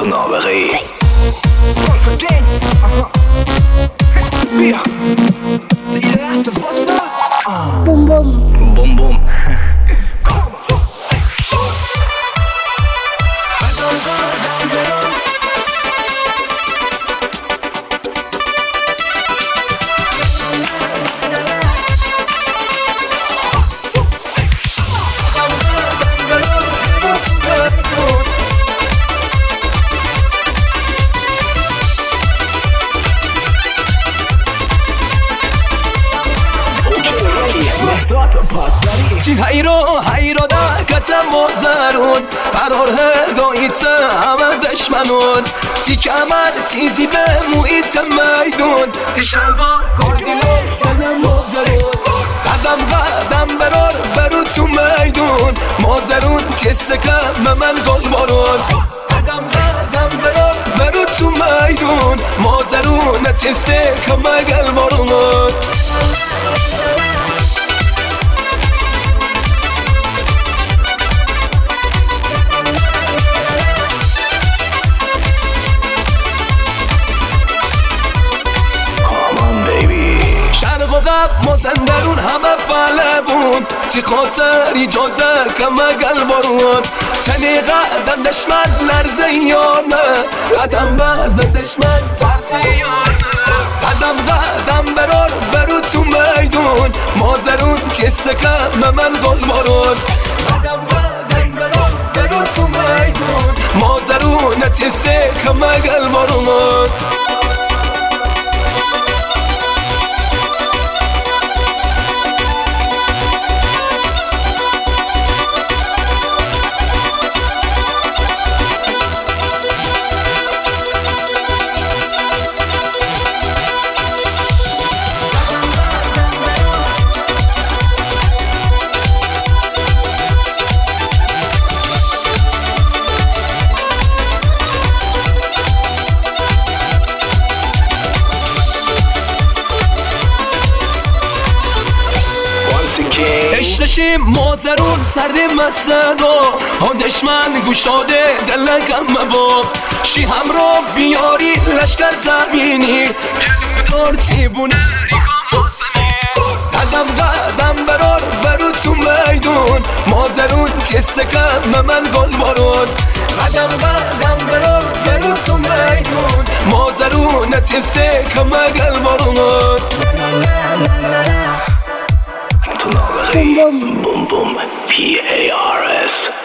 تو نابغه ای. بیا بوم بوم بوم بوم. چی هیرو دا کتم مازرون فرار هدایت همه دشمنون تی کمر چیزی به محیط میدون تی شلوار کردیلو شدم مازرون قدم برو تو میدون مازرون تی سکم من گل بارون قدم برو تو میدون مازرون تی سکم گل بارون مازندرون همه بلبون تی خاطری جاده کمه گلبارون تنی قدم دشمن لرزه یانه قدم بزن دشمن ترزه یانه قدم برو تو میدون مازرون تی سکم من گل بارون قدم برو تو میدون مازرون تی سکم گل بارون اشنشیم مازرون سردی مسنو ها دشمن گوشاده دلگم مباب شی همراه بیاری لشکر زمینی جلودار تیبونه ریخام حسنی قدم برو تو میدون مازرون تی سکم من گل بارون قدم برو تو میدون مازرون تی سکم گل بارون تو نابغه ای. بوم بوم. PARS